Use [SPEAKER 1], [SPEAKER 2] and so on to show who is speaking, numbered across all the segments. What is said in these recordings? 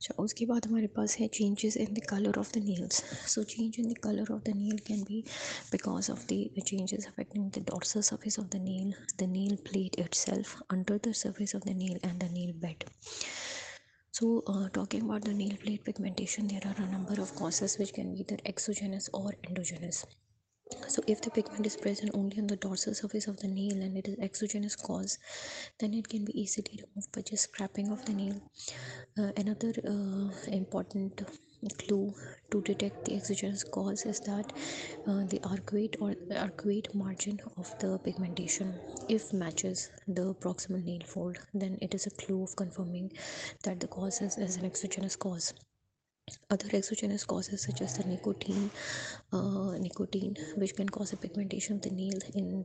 [SPEAKER 1] अच्छा, उसके बाद हमारे पास है changes in the color of the nails. So change in the color of the nail can be because of the changes affecting the dorsal surface of the nail plate itself, under the surface of the nail, and the nail bed. So talking about the nail plate pigmentation, there are a number of causes which can be either exogenous or endogenous. So if the pigment is present only on the dorsal surface of the nail and it is exogenous cause, then it can be easily removed by just scraping of the nail. Another important clue to detect the exogenous cause is that the arcuate margin of the pigmentation, if matches the proximal nail fold, then it is a clue of confirming that the cause is an exogenous cause. Other exogenous causes such as the nicotine, which can cause a pigmentation of the nail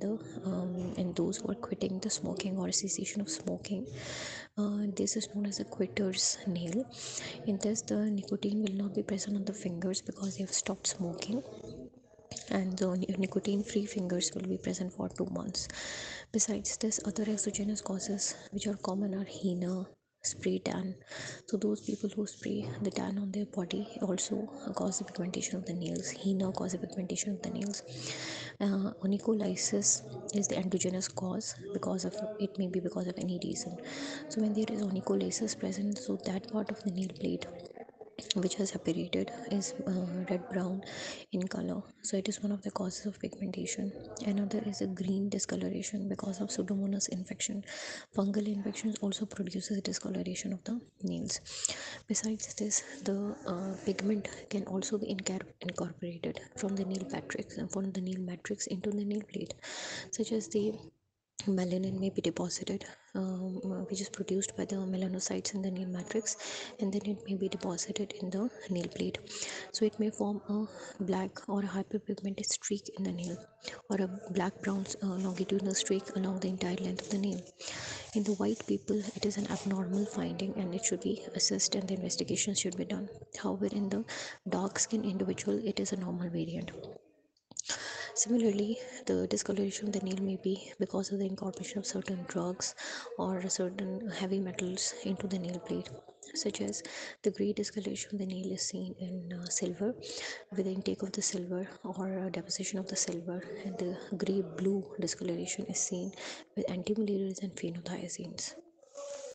[SPEAKER 1] in those who are quitting the smoking or cessation of smoking. This is known as a quitter's nail. In this, the nicotine will not be present on the fingers because they have stopped smoking, and the nicotine free fingers will be present for 2 months. Besides this, other exogenous causes which are common are henna, spray tan. So those people who spray the tan on their body also cause the pigmentation of the nails. Henna cause the pigmentation of the nails. Onycholysis is the endogenous cause, because of it may be because of any reason. So when there is onycholysis present, so that part of the nail plate which has separated is red brown in color, so it is one of the causes of pigmentation. Another is a green discoloration because of pseudomonas infection. Fungal infections also produces discoloration of the nails. Besides this, the pigment can also be incorporated from the nail matrix into the nail plate, such as the melanin may be deposited, which is produced by the melanocytes in the nail matrix, and then it may be deposited in the nail plate. So it may form a black or a hyperpigmented streak in the nail, or a black brown longitudinal streak along the entire length of the nail. In the white people, it is an abnormal finding and it should be assessed and the investigation should be done. However, in the dark skin individual, it is a normal variant. Similarly, the discoloration of the nail may be because of the incorporation of certain drugs or certain heavy metals into the nail plate, such as the grey discoloration of the nail is seen in silver, with the intake of the silver or deposition of the silver, and the grey blue discoloration is seen with antimalarials and phenothiazines.